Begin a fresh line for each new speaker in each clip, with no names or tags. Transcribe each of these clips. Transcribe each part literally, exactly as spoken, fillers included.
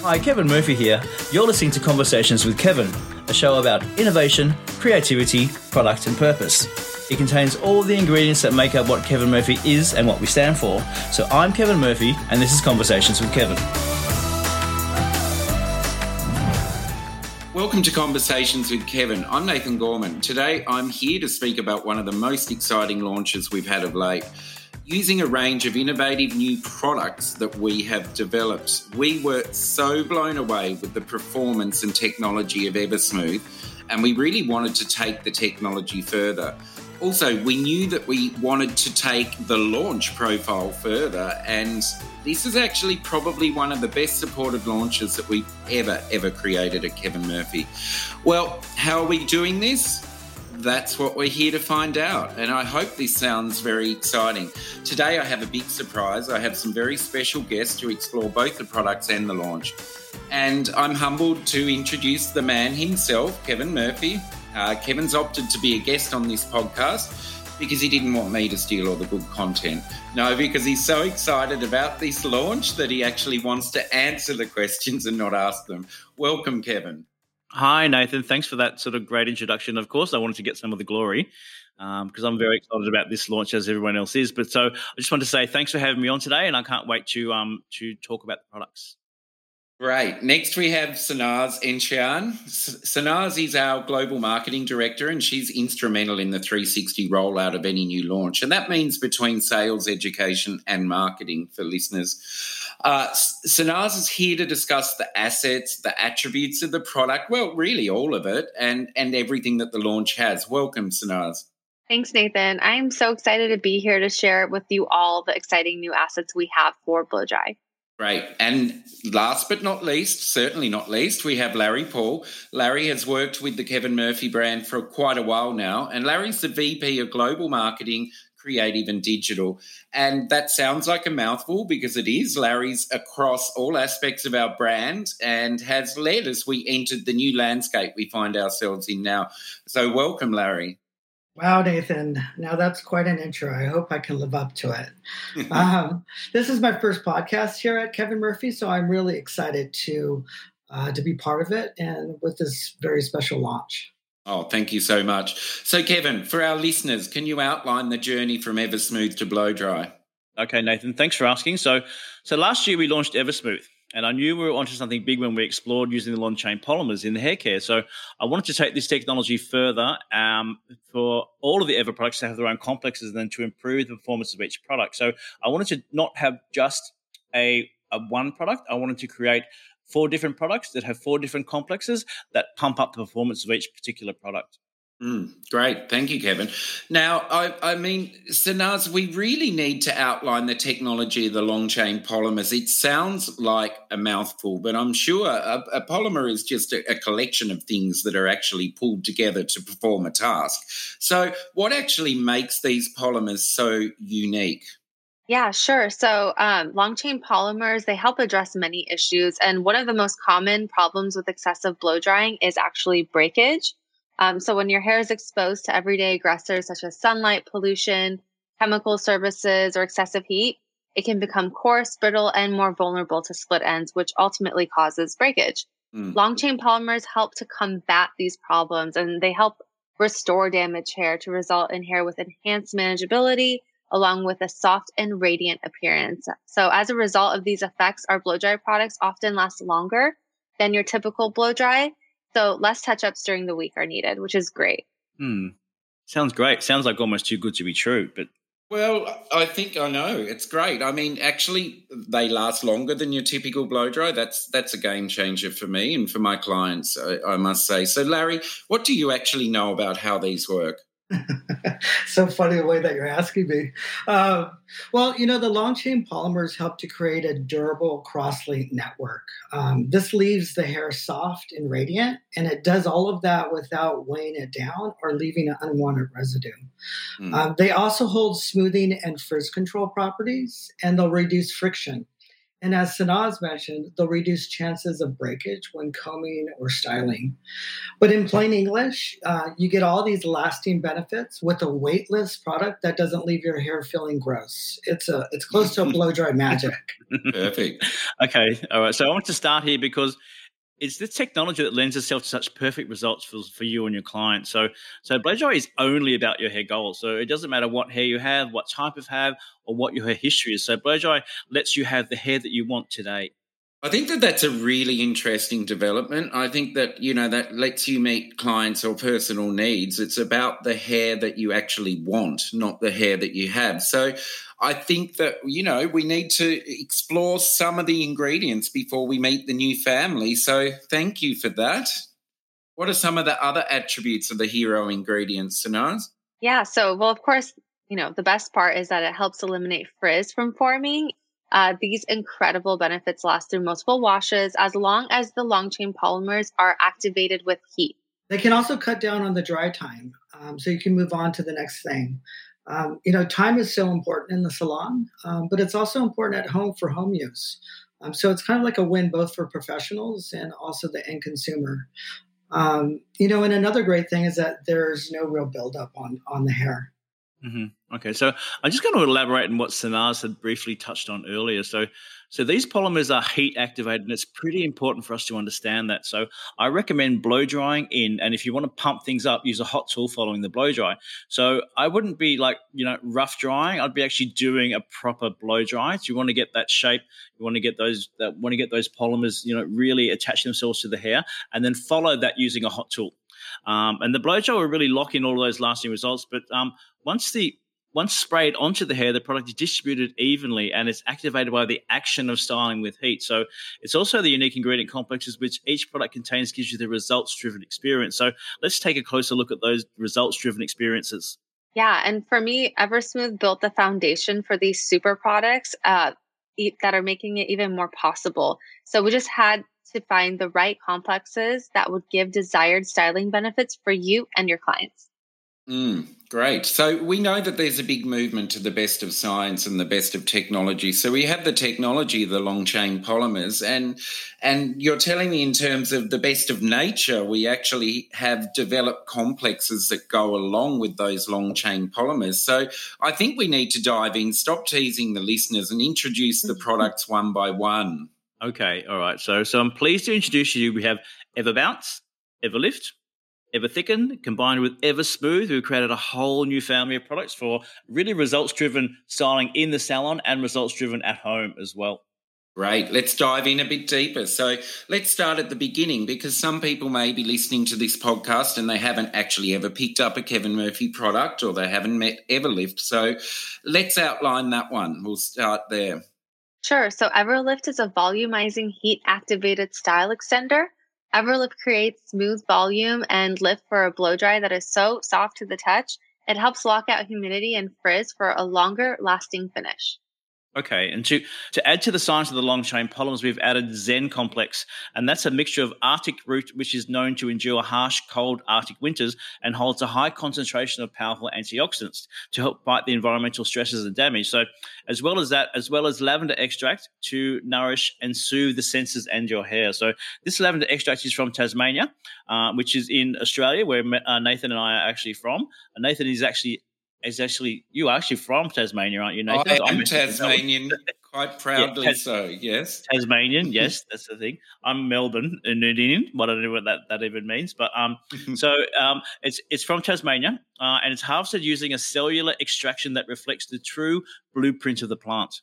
Hi, Kevin Murphy here. You're listening to Conversations with Kevin, a show about innovation, creativity, product and purpose. It contains all the ingredients that make up what Kevin Murphy is and what we stand for. So I'm Kevin Murphy, and this is Conversations with Kevin.
Welcome to Conversations with Kevin. I'm Nathan Gorman. Today, I'm here to speak about one of the most exciting launches we've had of late. Using a range of innovative new products that we have developed, we were so blown away with the performance and technology of Eversmooth, and we really wanted to take the technology further. Also, we knew that we wanted to take the launch profile further, and this is actually probably one of the best supported launches that we've ever, ever created at Kevin Murphy. Well, how are we doing this? That's what we're here to find out, and I hope this sounds very exciting. Today I have a big surprise. I have some very special guests to explore both the products and the launch. And I'm humbled to introduce the man himself, Kevin Murphy. Uh, Kevin's opted to be a guest on this podcast because he didn't want me to steal all the good content. No, because he's so excited about this launch that he actually wants to answer the questions and not ask them. Welcome, Kevin.
Hi, Nathan. Thanks for that sort of great introduction. Of course, I wanted to get some of the glory um, because I'm very excited about this launch, as everyone else is. But so I just want to say thanks for having me on today, and I can't wait to um to talk about the products.
Great. Next, we have Sanaz Enchian. Sanaz is our Global Marketing Director, and she's instrumental in the three sixty rollout of any new launch. And that means between sales, education, and marketing for listeners. Uh, Sanaz is here to discuss the assets, the attributes of the product, well, really all of it, and, and everything that the launch has. Welcome, Sanaz.
Thanks, Nathan. I'm so excited to be here to share with you all the exciting new assets we have for BlowDry.
Great. And last but not least, certainly not least, we have Larry Paul. Larry has worked with the Kevin Murphy brand for quite a while now, and Larry's the V P of Global Marketing, Creative and Digital. And that sounds like a mouthful because it is. Larry's across all aspects of our brand and has led as we entered the new landscape we find ourselves in now. So welcome, Larry.
Wow, Nathan. Now that's quite an intro. I hope I can live up to it. um, this is my first podcast here at Kevin Murphy, so I'm really excited to uh, to be part of it and with this very special launch.
Oh, thank you so much. So, Kevin, for our listeners, can you outline the journey from Eversmooth to BlowDry?
Okay, Nathan, thanks for asking. So, so last year we launched Eversmooth, and I knew we were onto something big when we explored using the long-chain polymers in the hair care. So I wanted to take this technology further um, for all of the Ever products to have their own complexes and then to improve the performance of each product. So I wanted to not have just a, a one product. I wanted to create four different products that have four different complexes that pump up the performance of each particular product.
Mm, great. Thank you, Kevin. Now, I, I mean, Sanaz, we really need to outline the technology of the long-chain polymers. It sounds like a mouthful, but I'm sure a, a polymer is just a, a collection of things that are actually pulled together to perform a task. So what actually makes these polymers so unique?
Yeah, sure. So um, long-chain polymers, they help address many issues. And one of the most common problems with excessive blow drying is actually breakage. Um, so when your hair is exposed to everyday aggressors such as sunlight, pollution, chemical services, or excessive heat, it can become coarse, brittle, and more vulnerable to split ends, which ultimately causes breakage. Mm. Long-chain polymers help to combat these problems, and they help restore damaged hair to result in hair with enhanced manageability, along with a soft and radiant appearance. So as a result of these effects, our blow-dry products often last longer than your typical blow-dry. So less touch-ups during the week are needed, which is great.
Hmm. Sounds great. Sounds like almost too good to be true. But
well, I think I know. It's great. I mean, actually, they last longer than your typical blow-dry. That's that's a game changer for me and for my clients, I, I must say. So, Larry, what do you actually know about how these work?
So funny the way that you're asking me. Uh, well, you know, the long-chain polymers help to create a durable cross-link network. Um, this leaves the hair soft and radiant, and it does all of that without weighing it down or leaving an unwanted residue. Mm. Um, they also hold smoothing and frizz control properties, and they'll reduce friction. And as Sanaz mentioned, they'll reduce chances of breakage when combing or styling. But in plain English, uh, you get all these lasting benefits with a weightless product that doesn't leave your hair feeling gross. It's a it's close to a blow dry magic.
Perfect.
Okay, all right. So I want to start here because it's this technology that lends itself to such perfect results for, for you and your client. So, so blow dry is only about your hair goals. So it doesn't matter what hair you have, what type of hair, or what your hair history is. So blow dry lets you have the hair that you want today.
I think that that's a really interesting development. I think that, you know, that lets you meet clients or personal needs. It's about the hair that you actually want, not the hair that you have. So I think that, you know, we need to explore some of the ingredients before we meet the new family. So thank you for that. What are some of the other attributes of the hero ingredients, Sanaz?
Yeah. So, well, of course, you know, the best part is that it helps eliminate frizz from forming. Uh, these incredible benefits last through multiple washes as long as the long chain polymers are activated with heat.
They can also cut down on the dry time, um, so you can move on to the next thing. Um, you know, time is so important in the salon, um, but it's also important at home for home use. Um, so it's kind of like a win both for professionals and also the end consumer. Um, you know, and another great thing is that there's no real buildup on on the hair.
Mm-hmm. Okay, so I'm just going to elaborate on what Sanaz had briefly touched on earlier. So, so these polymers are heat activated, and it's pretty important for us to understand that. So, I recommend blow drying in, and if you want to pump things up, use a hot tool following the blow dry. So, I wouldn't be like you know rough drying. I'd be actually doing a proper blow dry. So, you want to get that shape. You want to get those that want to get those polymers, you know, really attach themselves to the hair, and then follow that using a hot tool. Um, and the blow dry will really lock in all of those lasting results. But um, once the once sprayed onto the hair, the product is distributed evenly and it's activated by the action of styling with heat. So it's also the unique ingredient complexes which each product contains gives you the results-driven experience. So let's take a closer look at those results-driven experiences.
Yeah, and for me, Eversmooth built the foundation for these super products uh, that are making it even more possible. So we just had to find the right complexes that would give desired styling benefits for you and your clients.
Mm, great. So we know that there's a big movement to the best of science and the best of technology. So we have the technology, the long chain polymers, and and you're telling me in terms of the best of nature, we actually have developed complexes that go along with those long chain polymers. So I think we need to dive in, stop teasing the listeners and introduce the products one by one.
Okay, all right. So, so I'm pleased to introduce you. We have Everbounce, Everlift, Everthicken, combined with Eversmooth. We've created a whole new family of products for really results-driven styling in the salon and results-driven at home as well.
Great. Let's dive in a bit deeper. So let's start at the beginning because some people may be listening to this podcast and they haven't actually ever picked up a Kevin Murphy product or they haven't met Everlift. So let's outline that one. We'll start there.
Sure. So Everlift is a volumizing heat-activated style extender. Everlift creates smooth volume and lift for a blow dry that is so soft to the touch. It helps lock out humidity and frizz for a longer lasting finish.
Okay, and to, to add to the science of the long chain polymers, we've added Zen Complex, and that's a mixture of Arctic root, which is known to endure harsh, cold Arctic winters and holds a high concentration of powerful antioxidants to help fight the environmental stresses and damage. So as well as that, as well as lavender extract to nourish and soothe the senses and your hair. So this lavender extract is from Tasmania, uh, which is in Australia, where uh, Nathan and I are actually from. And Nathan is actually Is actually you are actually from Tasmania, aren't you, Nathan?
I am Tasmanian, quite proudly yeah, Tas- so. Yes,
Tasmanian. Yes, that's the thing. I'm Melbourne, Indian. But I don't know what that, that even means. But um, so um, it's it's from Tasmania, uh, and it's harvested using a cellular extraction that reflects the true blueprint of the plant.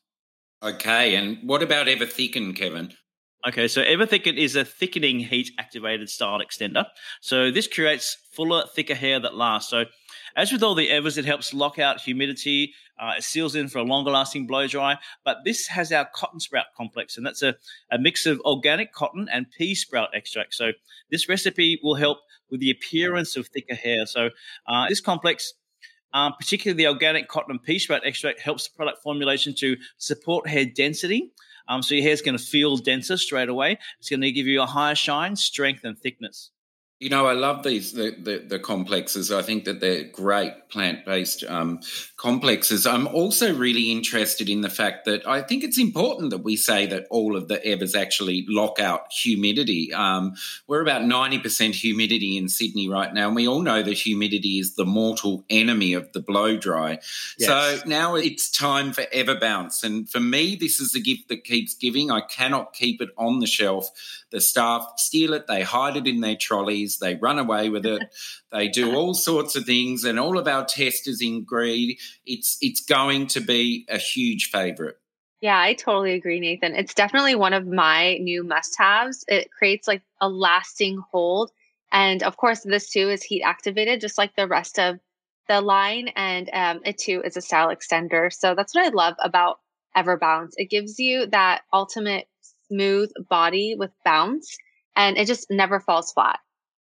Okay, and what about Everthicken, Kevin?
Okay, so Everthicken is a thickening heat-activated style extender. So this creates fuller, thicker hair that lasts. So as with all the Evers, it helps lock out humidity. Uh, it seals in for a longer-lasting blow dry. But this has our cotton sprout complex, and that's a, a mix of organic cotton and pea sprout extract. So this recipe will help with the appearance of thicker hair. So uh, this complex, um, particularly the organic cotton and pea sprout extract, helps the product formulation to support hair density. Um, so your hair's going to feel denser straight away. It's going to give you a higher shine, strength, and thickness.
You know, I love these the, the, the complexes. I think that they're great plant-based um, complexes. I'm also really interested in the fact that I think it's important that we say that all of the Evers actually lock out humidity. Um, we're about ninety percent humidity in Sydney right now, and we all know that humidity is the mortal enemy of the blow dry. Yes. So now it's time for EverBounce, and for me, this is the gift that keeps giving. I cannot keep it on the shelf. The staff steal it, they hide it in their trolleys, they run away with it, they do all sorts of things, and all of our testers agreed it's it's going to be a huge favourite.
Yeah, I totally agree, Nathan. It's definitely one of my new must-haves. It creates like a lasting hold. And of course, this too is heat activated, just like the rest of the line. And um, it too is a style extender. So that's what I love about EverBounce. It gives you that ultimate smooth body with bounce, and it just never falls flat.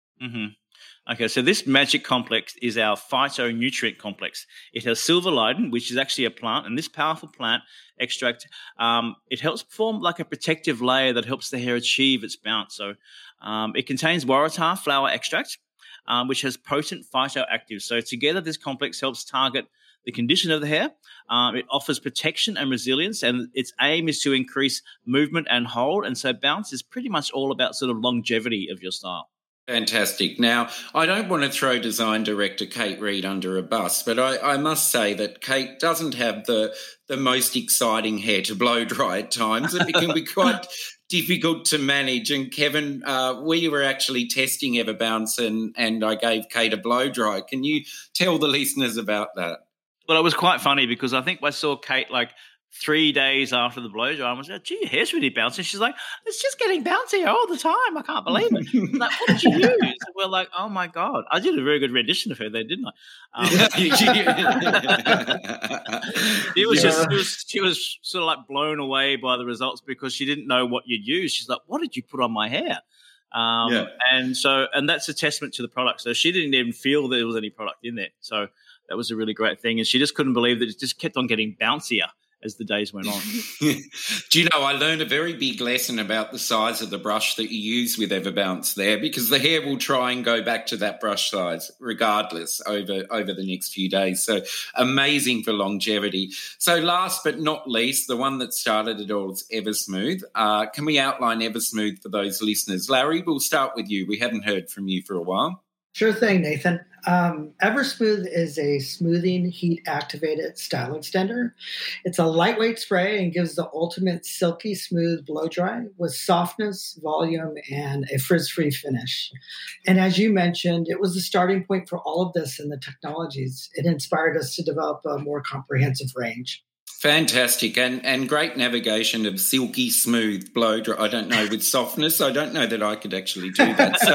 Mm-hmm. Okay, so this magic complex is our phytonutrient complex. It has silverliden, which is actually a plant, and this powerful plant extract, um, it helps form like a protective layer that helps the hair achieve its bounce. So um, it contains waratah flower extract, um, which has potent phytoactives. So together, this complex helps target the condition of the hair. Um, it offers protection and resilience, and its aim is to increase movement and hold. And so bounce is pretty much all about sort of longevity of your style.
Fantastic. Now, I don't want to throw design director Kate Reid under a bus, but I, I must say that Kate doesn't have the the most exciting hair to blow dry at times. It can be quite difficult to manage. And Kevin, uh, we were actually testing EverBounce, and, and I gave Kate a blow dry. Can you tell the listeners about that?
Well, it was quite funny because I think I saw Kate like three days after the blow dry. I was like, gee, your hair's really bouncy. She's like, it's just getting bouncier all the time. I can't believe it. I'm like, what did you use? And we're like, oh, my God. I did a very good rendition of her there, didn't I? Um, she, was yeah. just, she, was, she was sort of like blown away by the results because she didn't know what you'd use. She's like, what did you put on my hair? Um, yeah. And so, and that's a testament to the product. So she didn't even feel that there was any product in there. So that was a really great thing. And she just couldn't believe that it just kept on getting bouncier as the days went on.
Do you know, I learned a very big lesson about the size of the brush that you use with EverBounce there, because the hair will try and go back to that brush size regardless over, over the next few days. So amazing for longevity. So last but not least, the one that started it all is Eversmooth. Uh, can we outline Eversmooth for those listeners? Larry, we'll start with you. We haven't heard from you for a while.
Sure thing, Nathan. Um, Eversmooth is a smoothing, heat-activated style extender. It's a lightweight spray and gives the ultimate silky smooth blow dry with softness, volume, and a frizz-free finish. And as you mentioned, it was the starting point for all of this in the technologies. It inspired us to develop a more comprehensive range.
Fantastic, and and great navigation of silky smooth blow dry. I don't know, with softness, I don't know that I could actually do that. So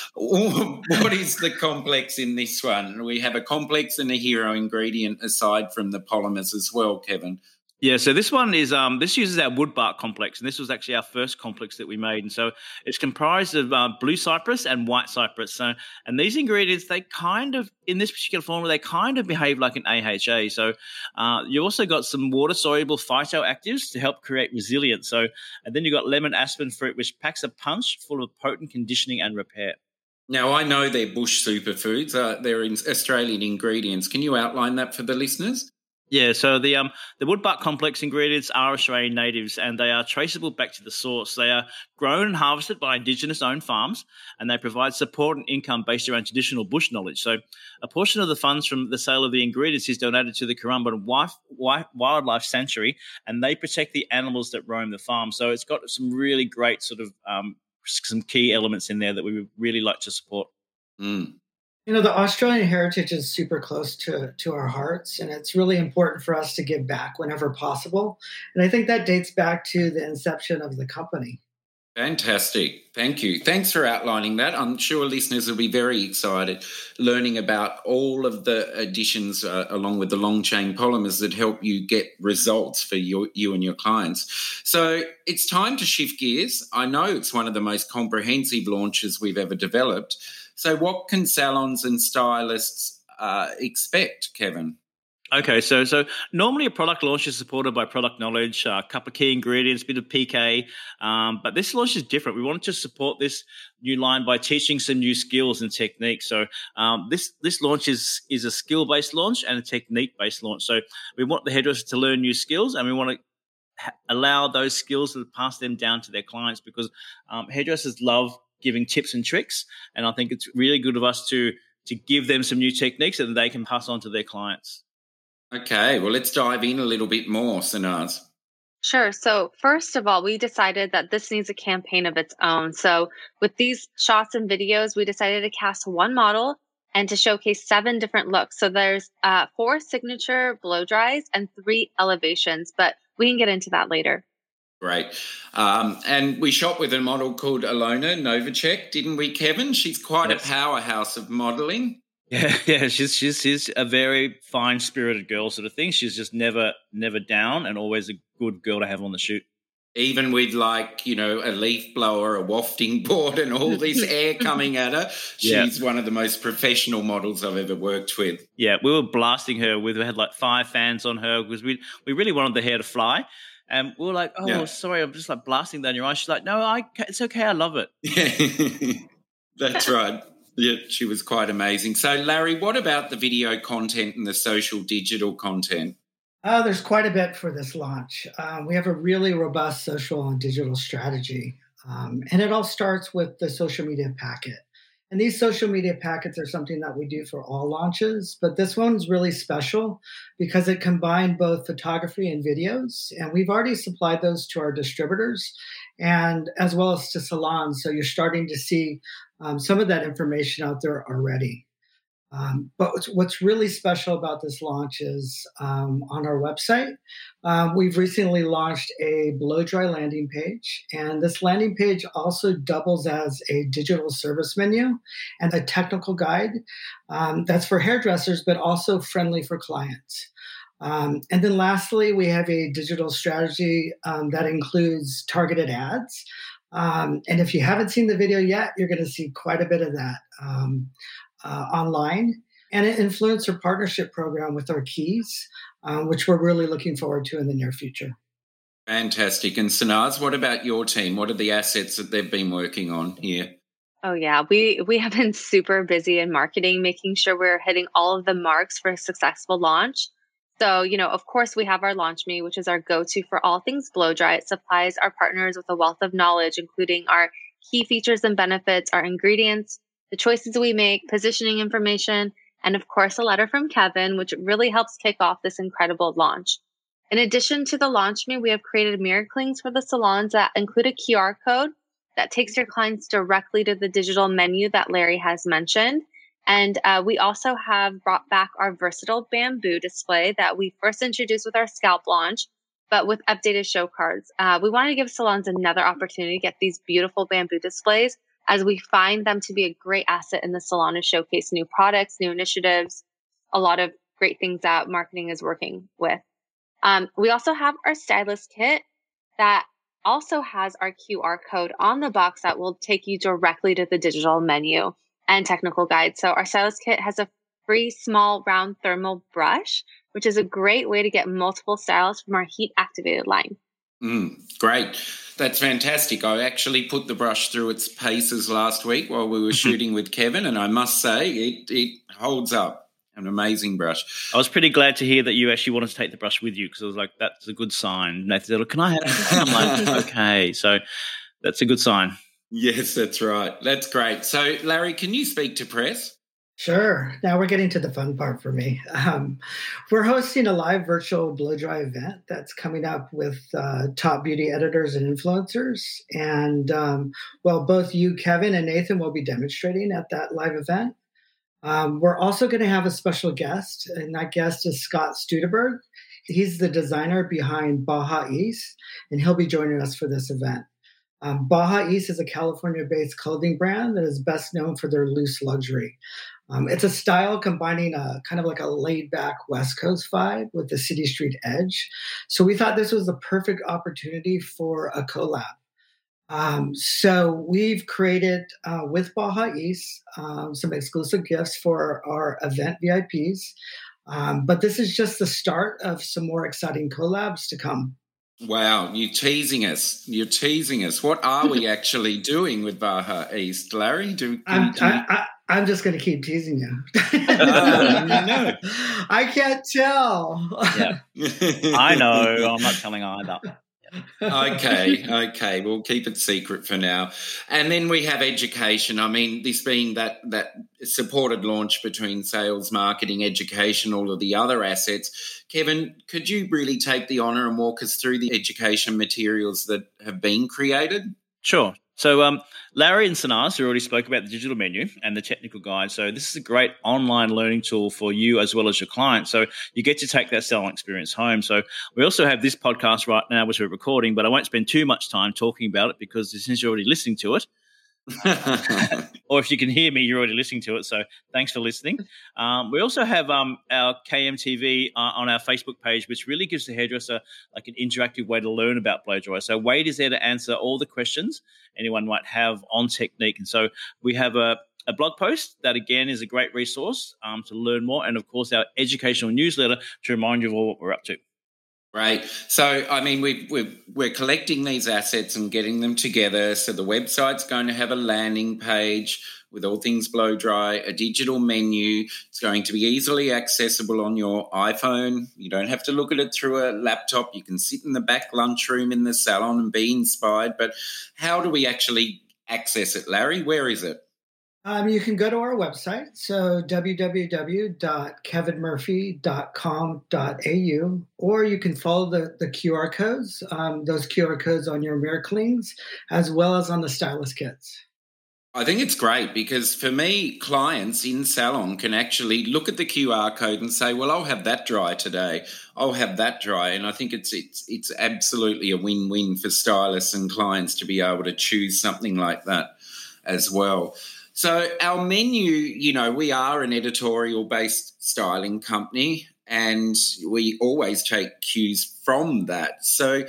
what is the complex in this one? We have a complex and a hero ingredient aside from the polymers as well, Kevin.
Yeah, so this one is, um, this uses our wood bark complex, and this was actually our first complex that we made. And so it's comprised of uh, blue cypress and white cypress. So, and these ingredients, they kind of, in this particular formula, they kind of behave like an A H A. So uh, you also got some water-soluble phytoactives to help create resilience. So, and then you've got lemon aspen fruit, which packs a punch full of potent conditioning and repair.
Now, I know they're bush superfoods. Uh, they're in Australian ingredients. Can you outline that for the listeners?
Yeah, so the um the woodbark complex ingredients are Australian natives, and they are traceable back to the source. They are grown and harvested by Indigenous-owned farms, and they provide support and income based around traditional bush knowledge. So a portion of the funds from the sale of the ingredients is donated to the Currumbin Wildlife Sanctuary, and they protect the animals that roam the farm. So it's got some really great sort of um some key elements in there that we would really like to support.
Mm.
You know, the Australian heritage is super close to, to our hearts, and it's really important for us to give back whenever possible. And I think that dates back to the inception of the company.
Fantastic. Thank you. Thanks for outlining that. I'm sure listeners will be very excited learning about all of the additions uh, along with the long chain polymers that help you get results for your, you and your clients. So it's time to shift gears. I know it's one of the most comprehensive launches we've ever developed. So what can salons and stylists uh, expect, Kevin?
Okay, so so normally a product launch is supported by product knowledge, a uh, couple of key ingredients, a bit of P K, um, but this launch is different. We wanted to support this new line by teaching some new skills and techniques. So um, this this launch is is a skill-based launch and a technique-based launch. So we want the hairdresser to learn new skills, and we want to ha- allow those skills to pass them down to their clients, because um, hairdressers love giving tips and tricks, and I think it's really good of us to to give them some new techniques that they can pass on to their clients.
Okay, well, let's dive in a little bit more, Sanaz.
Sure. So first of all, we decided that this needs a campaign of its own. So with these shots and videos, we decided to cast one model and to showcase seven different looks. So there's uh, four signature blow dries and three elevations, but we can get into that later.
Great. Um, and we shot with a model called Alona Novacek, didn't we, Kevin? She's quite yes. a powerhouse of modelling.
Yeah, yeah, she's she's she's a very fine-spirited girl, sort of thing. She's just never never down, and always a good girl to have on the shoot.
Even with, like, you know, a leaf blower, a wafting board, and all this air coming at her, she's yeah. one of the most professional models I've ever worked with.
Yeah, we were blasting her with we had like five fans on her because we we really wanted the hair to fly. And we were like, oh, yeah. sorry, I'm just like blasting down your eyes. She's like, no, I it's okay, I love it.
Yeah, that's right. Yeah, she was quite amazing. So, Larry, what about the video content and the social digital content?
Uh, there's quite a bit for this launch. Um, we have a really robust social and digital strategy. Um, and it all starts with the social media packet. And these social media packets are something that we do for all launches, but this one's really special because it combined both photography and videos. And we've already supplied those to our distributors and as well as to salons. So you're starting to see um, some of that information out there already. Um, but what's, what's really special about this launch is um, on our website, um, we've recently launched a blow dry landing page. And this landing page also doubles as a digital service menu and a technical guide um, that's for hairdressers, but also friendly for clients. Um, and then lastly, we have a digital strategy um, that includes targeted ads. Um, and if you haven't seen the video yet, you're going to see quite a bit of that. Um, Uh, online, and an influencer partnership program with our keys, um, which we're really looking forward to in the near future.
Fantastic. And Sanaz, what about your team? What are the assets that they've been working on here?
Oh, yeah. We we have been super busy in marketing, making sure we're hitting all of the marks for a successful launch. So, you know, of course, we have our LaunchMe, which is our go-to for all things blow dry. It supplies our partners with a wealth of knowledge, including our key features and benefits, our ingredients, the choices we make, positioning information, and of course, a letter from Kevin, which really helps kick off this incredible launch. In addition to the LaunchMe, we have created miracle links for the salons that include a Q R code that takes your clients directly to the digital menu that Larry has mentioned. And uh, we also have brought back our versatile bamboo display that we first introduced with our scalp launch, but with updated show cards. Uh, we want to give salons another opportunity to get these beautiful bamboo displays, as we find them to be a great asset in the salon to showcase new products, new initiatives, a lot of great things that marketing is working with. Um, we also have our stylist kit that also has our Q R code on the box that will take you directly to the digital menu and technical guide. So our stylist kit has a free small round thermal brush, which is a great way to get multiple styles from our heat activated line.
Mm, great. That's fantastic. I actually put the brush through its paces last week while we were shooting with Kevin, and I must say it, it holds up. An amazing brush.
I was pretty glad to hear that you actually wanted to take the brush with you, because I was like, that's a good sign. Nathan said, can I have it? I'm like, okay. So that's a good sign.
Yes, that's right. That's great. So, Larry, can you speak to press?
Sure. Now we're getting to the fun part for me. Um, we're hosting a live virtual blow dry event that's coming up with uh, top beauty editors and influencers. And, um, well, both you, Kevin, and Nathan will be demonstrating at that live event. Um, we're also going to have a special guest, and that guest is Scott Studeberg. He's the designer behind Baja East, and he'll be joining us for this event. Um, Baja East is a California-based clothing brand that is best known for their loose luxury. Um, it's a style combining a kind of like a laid-back West Coast vibe with the city street edge. So we thought this was the perfect opportunity for a collab. Um, so we've created uh, with Baja East um, some exclusive gifts for our event V I Ps. Um, but this is just the start of some more exciting collabs to come.
Wow, you're teasing us. You're teasing us. What are we actually doing with Baja East, Larry? Do, do,
I'm,
do you...
I, I, I'm just going to keep teasing you.
oh, no.
I can't tell.
Yeah, I know. I'm not telling either.
okay, okay. We'll keep it secret for now. And then we have education. I mean, this being that that supported launch between sales, marketing, education, all of the other assets. Kevin, could you really take the honour and walk us through the education materials that have been created?
Sure. So um, Larry and Sanaz, who already spoke about the digital menu and the technical guide. So this is a great online learning tool for you as well as your client. So you get to take that selling experience home. So we also have this podcast right now, which we're recording, but I won't spend too much time talking about it because since you're already listening to it, or if you can hear me, you're already listening to it. So thanks for listening. Um, we also have um, our K M T V uh, on our Facebook page, which really gives the hairdresser like an interactive way to learn about blow dry. So Wade is there to answer all the questions anyone might have on technique. And so we have a, a blog post that, again, is a great resource um, to learn more. And, of course, our educational newsletter to remind you of all what we're up to.
Right. So, I mean, we, we, we're collecting these assets and getting them together. So the website's going to have a landing page with all things blow dry, a digital menu. It's going to be easily accessible on your iPhone. You don't have to look at it through a laptop. You can sit in the back lunchroom in the salon and be inspired. But how do we actually access it, Larry? Where is it?
Um, you can go to our website, so w w w dot kevin murphy dot com dot a u, or you can follow the, the Q R codes, um, those Q R codes on your mirror clings, as well as on the stylist kits.
I think it's great because for me, clients in salon can actually look at the Q R code and say, well, I'll have that dry today. I'll have that dry. And I think it's it's it's absolutely a win-win for stylists and clients to be able to choose something like that as well. So our menu, you know, we are an editorial-based styling company and we always take cues from that. So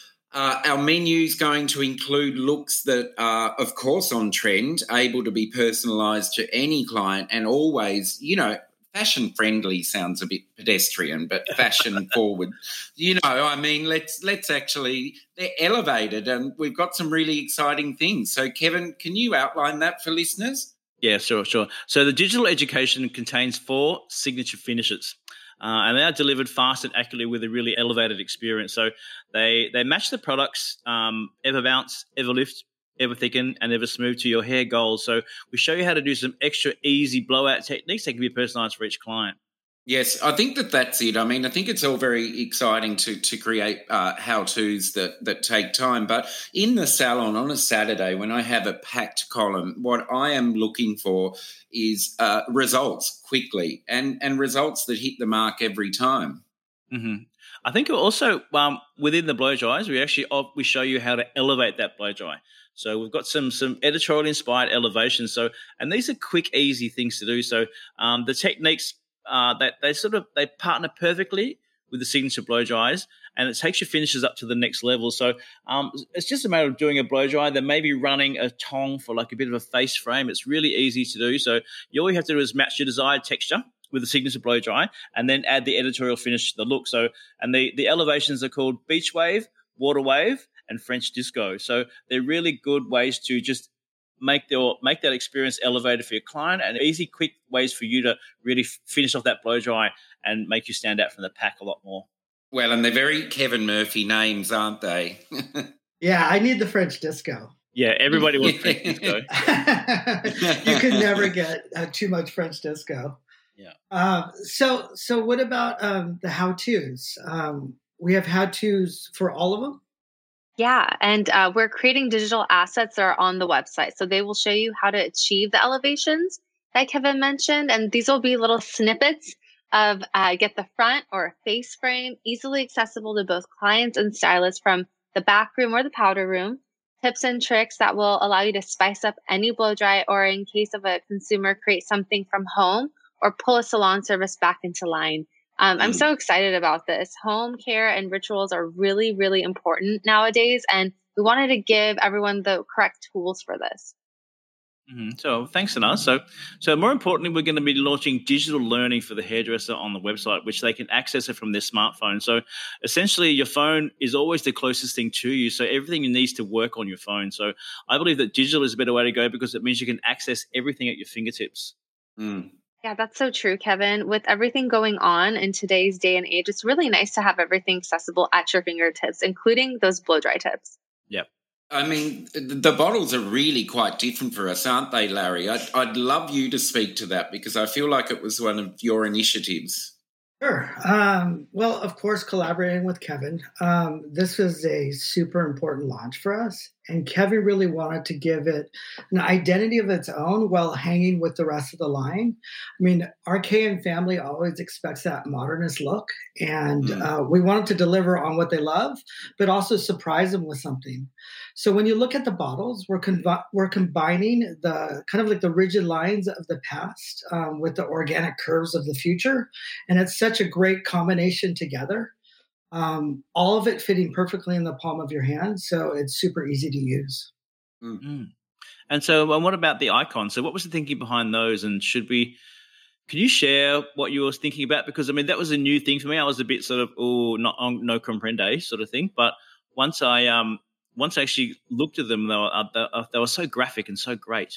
uh, our menu is going to include looks that are, of course, on trend, able to be personalised to any client and always, you know, fashion-friendly sounds a bit pedestrian, but fashion-forward. You know, I mean, let's let's actually, they're elevated and we've got some really exciting things. So, Kevin, can you outline that for listeners?
Yeah, sure, sure. So the digital education contains four signature finishes. Uh, and they are delivered fast and accurately with a really elevated experience. So they they match the products um, Ever Bounce, Ever Lift, Ever Thicken, and Ever Smooth to your hair goals. So we show you how to do some extra easy blowout techniques that can be personalized for each client.
Yes, I think that that's it. I mean, I think it's all very exciting to to create uh, how-tos that, that take time. But in the salon on a Saturday when I have a packed column, what I am looking for is uh, results quickly and, and results that hit the mark every time.
Mm-hmm. I think also um, within the blow dries, we actually we show you how to elevate that blow dry. So we've got some some editorial inspired elevations. So and these are quick, easy things to do. So um, the techniques uh, that they sort of they partner perfectly with the signature blow dries, and it takes your finishes up to the next level. So um, it's just a matter of doing a blow dry. Then maybe running a tong for like a bit of a face frame. It's really easy to do. So you all you have to do is match your desired texture with the signature blow dry, and then add the editorial finish to the look. So, and the, the elevations are called Beach Wave, Water Wave, and French Disco. So they're really good ways to just make the make that experience elevated for your client, and easy, quick ways for you to really finish off that blow dry and make you stand out from the pack a lot more.
Well, and they're very Kevin Murphy names, aren't they?
Yeah, I need the French Disco.
Yeah, everybody wants French Disco.
You can never get uh, too much French Disco.
Yeah.
Uh, so, so what about um, the how-tos? Um, we have how-tos for all of them?
Yeah, and uh, we're creating digital assets that are on the website. So they will show you how to achieve the elevations that Kevin mentioned. And these will be little snippets of uh, get the front or a face frame, easily accessible to both clients and stylists from the back room or the powder room. Tips and tricks that will allow you to spice up any blow dry, or in case of a consumer, create something from home or pull a salon service back into line. Um, I'm so excited about this. Home care and rituals are really, really important nowadays, and we wanted to give everyone the correct tools for this.
Mhm. So thanks, Anna. So, so more importantly, we're going to be launching digital learning for the hairdresser on the website, which they can access it from their smartphone. So essentially, your phone is always the closest thing to you. So everything needs to work on your phone. So I believe that digital is a better way to go because it means you can access everything at your fingertips.
Mm.
Yeah, that's so true, Kevin. With everything going on in today's day and age, it's really nice to have everything accessible at your fingertips, including those blow dry tips.
Yep.
I mean, the bottles are really quite different for us, aren't they, Larry? I'd, I'd love you to speak to that because I feel like it was one of your initiatives.
Sure. Um, well, of course, collaborating with Kevin, um, this was a super important launch for us. And Kevin really wanted to give it an identity of its own while hanging with the rest of the line. I mean, R K and family always expects that modernist look. And
Mm.
uh, we wanted to deliver on what they love, but also surprise them with something. So when you look at the bottles, we're, conv- we're combining the kind of like the rigid lines of the past um, with the organic curves of the future. And it's such a great combination together. Um, all of it fitting perfectly in the palm of your hand. So it's super easy to use.
Mm.
Mm. And so um, what about the icons? So what was the thinking behind those? And should we, can you share what you were thinking about? Because, I mean, that was a new thing for me. I was a bit sort of, oh, not um, no comprende sort of thing. But once I um once I actually looked at them, they were, uh, they, uh, they were so graphic and so great.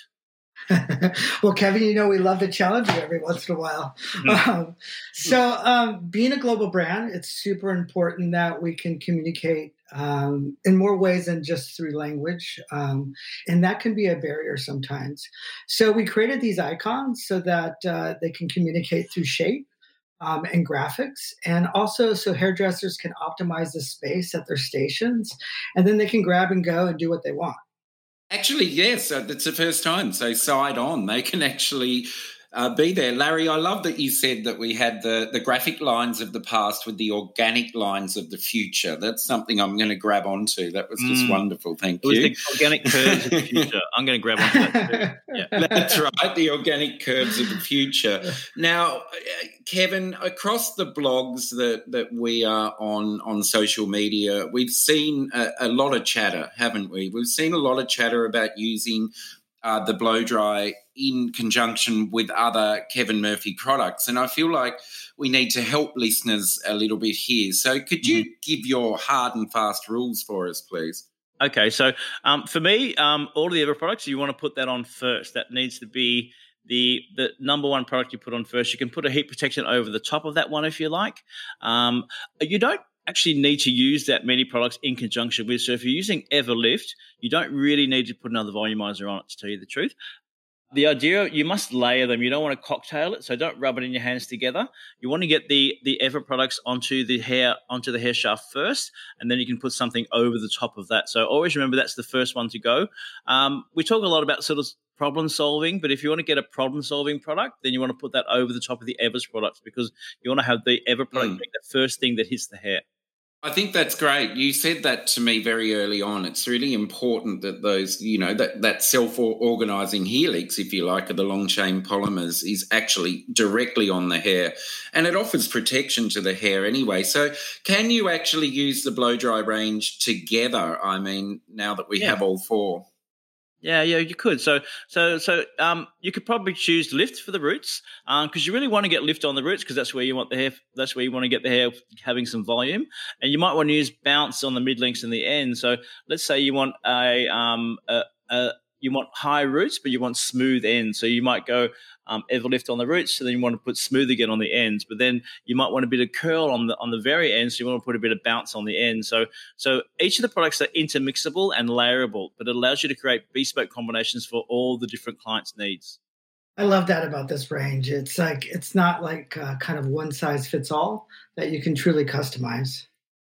Well, Kevin, you know, we love to challenge you every once in a while.
Mhm.
Um, so um, being a global brand, it's super important that we can communicate um, in more ways than just through language. Um, and that can be a barrier sometimes. So we created these icons so that uh, they can communicate through shape um, and graphics, and also so hairdressers can optimize the space at their stations, and then they can grab and go and do what they want.
Actually, yes, uh, that's the first time. So side on, they can actually uh, be there. Larry, I love that you said that we had the, the graphic lines of the past with the organic lines of the future. That's something I'm going to grab onto. That was just
Mm.
wonderful. Thank
It was
you.
the organic curves of the future. I'm going to grab onto that too. Yeah.
That's right, the organic curves of the future. Now, uh, Kevin, across the blogs that, that we are on on social media, we've seen a, a lot of chatter, haven't we? We've seen a lot of chatter about using uh, the blow dry in conjunction with other Kevin Murphy products. And I feel like we need to help listeners a little bit here. So could you mm-hmm. give your hard and fast rules for us, please?
Okay, so um, for me, um, all of the Ever products, you want to put that on first. That needs to be the the number one product you put on first. You can put a heat protection over the top of that one if you like. Um, you don't actually need to use that many products in conjunction with. So if you're using Everlift, you don't really need to put another volumizer on it, to tell you the truth. The idea, you must layer them. You don't want to cocktail it, so don't rub it in your hands together. You want to get the the Ever products onto the hair onto the hair shaft first, and then you can put something over the top of that. So always remember that's the first one to go. Um, we talk a lot about sort of problem solving, but if you want to get a problem solving product, then you want to put that over the top of the Ever's products because you want to have the Ever product mm. be the first thing that hits the hair.
I think that's great. You said that to me very early on. It's really important that those, you know, that, that self-organizing helix, if you like, of the long chain polymers is actually directly on the hair, and it offers protection to the hair anyway. So can you actually use the blow dry range together? I mean, now that we yeah. have all four.
Yeah, yeah, you could. So, so, so, um, you could probably choose lift for the roots, um, because you really want to get lift on the roots because that's where you want the hair. That's where you want to get the hair having some volume, and you might want to use bounce on the mid links and the end. So, let's say you want a um a, a you want high roots, but you want smooth ends. So you might go um, Everlift on the roots, so then you want to put smooth again on the ends. But then you might want a bit of curl on the on the very end, so you want to put a bit of bounce on the end. So so each of the products are intermixable and layerable, but it allows you to create bespoke combinations for all the different clients' needs.
I love that about this range. It's like it's not like uh, kind of one size fits all, that you can truly customize.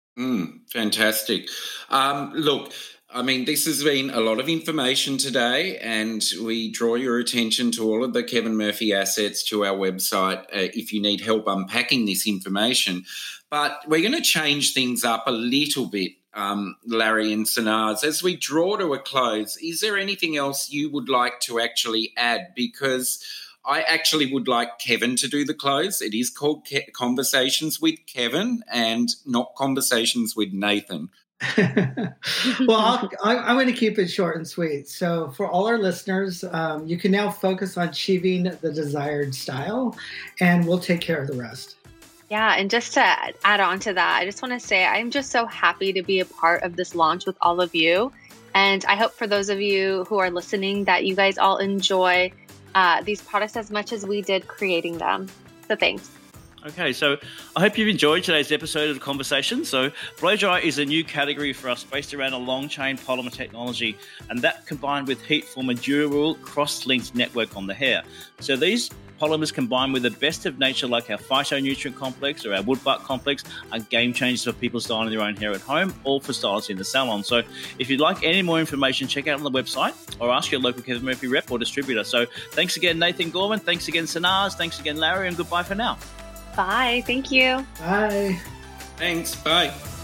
Mm, fantastic. Um, look. I mean, this has been a lot of information today, and we draw your attention to all of the Kevin Murphy assets to our website uh, if you need help unpacking this information. But we're going to change things up a little bit, um, Larry and Sanaz. As we draw to a close, is there anything else you would like to actually add? Because I actually would like Kevin to do the close. It is called Ke- Conversations with Kevin and not Conversations with Nathan.
well, I'll, I'm going to keep it short and sweet. So for all our listeners, um, you can now focus on achieving the desired style, and we'll take care of the rest.
Yeah, and just to add on to that, I just want to say I'm just so happy to be a part of this launch with all of you. And I hope for those of you who are listening that you guys all enjoy uh, these products as much as we did creating them. So thanks.
Okay, so I hope you've enjoyed today's episode of The Conversation. So blow dry is a new category for us based around a long chain polymer technology, and that combined with heat form a durable cross-linked network on the hair. So these polymers combined with the best of nature like our phytonutrient complex or our wood bark complex are game changers for people styling their own hair at home or for stylists in the salon. So if you'd like any more information, check out on the website or ask your local Kevin Murphy rep or distributor. So thanks again, Nathan Gorman. Thanks again, Sanaz. Thanks again, Larry, and goodbye for now.
Bye. Thank you.
Bye.
Thanks. Bye.